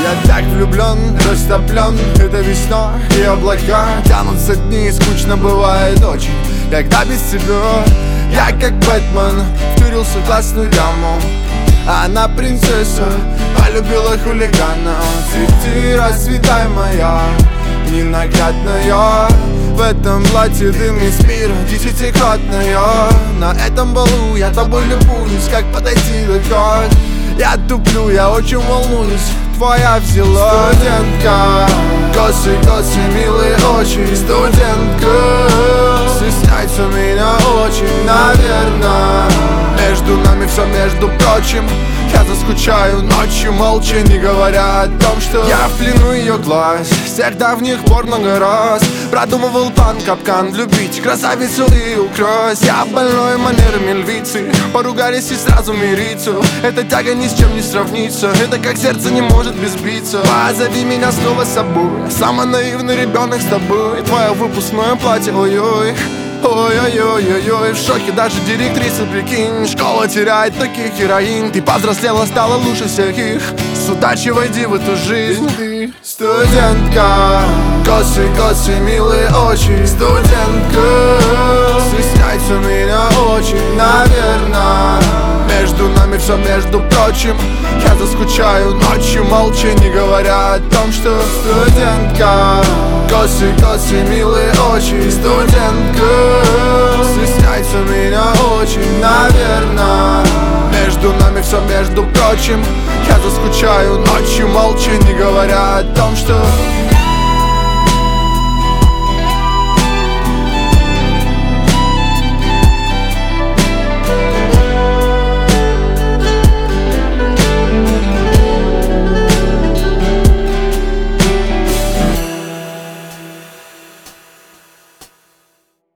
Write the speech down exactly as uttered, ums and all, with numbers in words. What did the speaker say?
Я так влюблен, растоплен этой весной, и облака тянутся дни, и скучно бывает очень, когда без тебя. Я как Бэтмен втюрился в классную даму, а она принцесса, полюбила хулигана. Цвети, расцветай моя ненаглядная, в этом платье дым из мира десятикратная. На этом балу я тобой любуюсь, как подойти далеко. Я туплю, я очень волнуюсь, твоя взяла. Студентка, косы, косы, милые очи. Студентка, стесняется меня очень, наверное. Между нами все, между прочим. Я заскучаю ночью, молча, не говоря о том, что я в плену ее глаз. С тех давних пор много раз продумывал план, капкан, влюбить красавицу и украсть. Я больной манерами львицы, поругались и сразу мириться. Эта тяга ни с чем не сравнится, это как сердце не может без биться. Позови меня снова с собой, самый наивный ребенок с тобой. Твое выпускное платье, ой-ой. Ой-ой-ой-ой-ой, в шоке даже директриса, прикинь. Школа теряет таких героинь. Ты повзрослела, стала лучше всяких. С удачей войди в эту жизнь. Ты студентка, косы, косы, милые очи. Студентка, стесняется меня очень, наверное. Между нами все, между прочим. Я заскучаю ночью, молча, не говоря о том, что студентка, косы, косы, милые очи. Студентка, стесняется меня очень, наверное. Между нами все, между прочим. Я заскучаю ночью, молча,